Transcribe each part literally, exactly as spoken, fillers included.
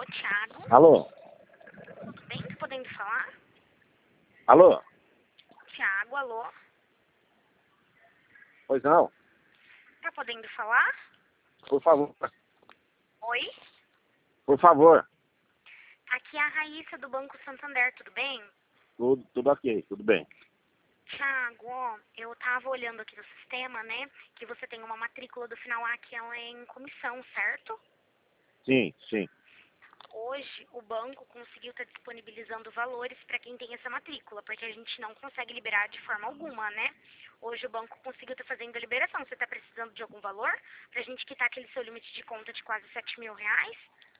Thiago. Alô? Tudo bem? Tá podendo falar? Alô? Thiago, alô? Pois não? Tá podendo falar? Por favor. Oi? Por favor. Aqui é a Raíssa do Banco Santander, tudo bem? Tudo, tudo ok, tudo bem. Thiago, ó, eu tava olhando aqui no sistema, né, que você tem uma matrícula do final A que ela é em comissão, certo? Sim, sim. Hoje o banco conseguiu estar disponibilizando valores para quem tem essa matrícula, porque a gente não consegue liberar de forma alguma, né? Hoje o banco conseguiu estar fazendo a liberação. Você está precisando de algum valor para a gente quitar aquele seu limite de conta de quase sete mil reais?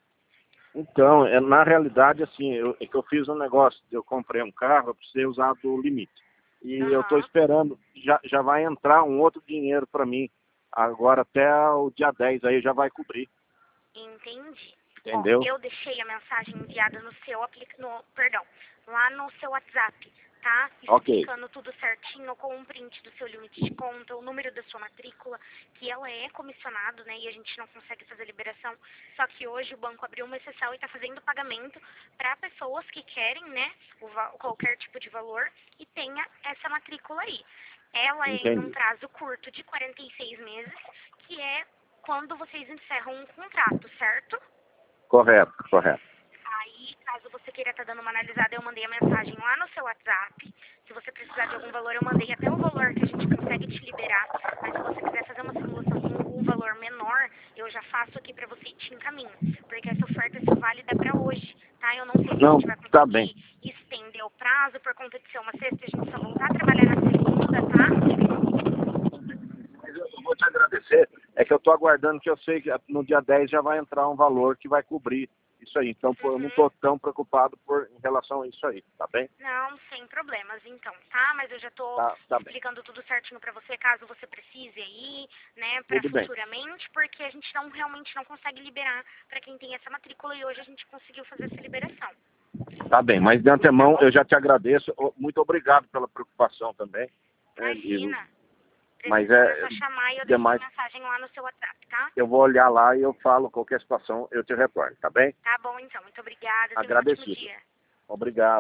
Então, é, na realidade, assim, eu, é que eu fiz um negócio, eu comprei um carro, eu precisei usar do limite. E eu estou Aham, esperando, já, já vai entrar um outro dinheiro para mim, agora até o dia dez aí já vai cobrir, entendi. Ó, entendeu? eu deixei a mensagem enviada no seu aplica no, perdão, lá no seu WhatsApp, tá? Ok, Explicando tudo certinho, com um print do seu limite de conta, o número da sua matrícula, que ela é comissionado, né? E a gente não consegue fazer liberação. Só que hoje o banco abriu uma exceção e está fazendo pagamento para pessoas que querem, né? O, va- qualquer tipo de valor e tenha essa matrícula aí. Ela é em um entendi. prazo curto de quarenta e seis meses, que é quando vocês encerram um contrato, certo? Correto, correto. Aí, caso você queira estar dando uma analisada, eu mandei a mensagem lá no seu WhatsApp. Se você precisar de algum valor, eu mandei até o valor que a gente consegue te liberar. Mas se você quiser fazer uma simulação com algum valor menor, eu já faço aqui pra você e te encaminho. Porque essa oferta é só válida pra hoje, tá? Eu não sei se a Não, gente vai tá bem. conseguir estender o prazo por conta de ser uma sexta, a gente só voltar a trabalhar na segunda, tá? Mas eu eu vou te agradecer. É que eu estou aguardando que eu sei que no dia dez já vai entrar um valor que vai cobrir isso aí. Então, pô, eu não Uhum. estou tão preocupado por, em relação a isso aí, tá bem? Não, sem problemas então, tá? Mas eu já tô Tá, tá bem. explicando tudo certinho pra você, caso você precise aí, né, pra Tudo bem. futuramente, porque a gente não realmente não consegue liberar pra quem tem essa matrícula e hoje a gente conseguiu fazer essa liberação, Tá bem, mas de tá antemão bom? eu já te agradeço. Ô, muito obrigado pela preocupação também. É, e- Imagina, mas precisando é é só chamar e eu deixei a demais. mensagem lá no seu WhatsApp, tá? Eu vou olhar lá e eu falo qualquer situação, eu te retorno, tá bem? Tá bom então, muito obrigada, tenha um ótimo Agradecido. dia. Obrigado.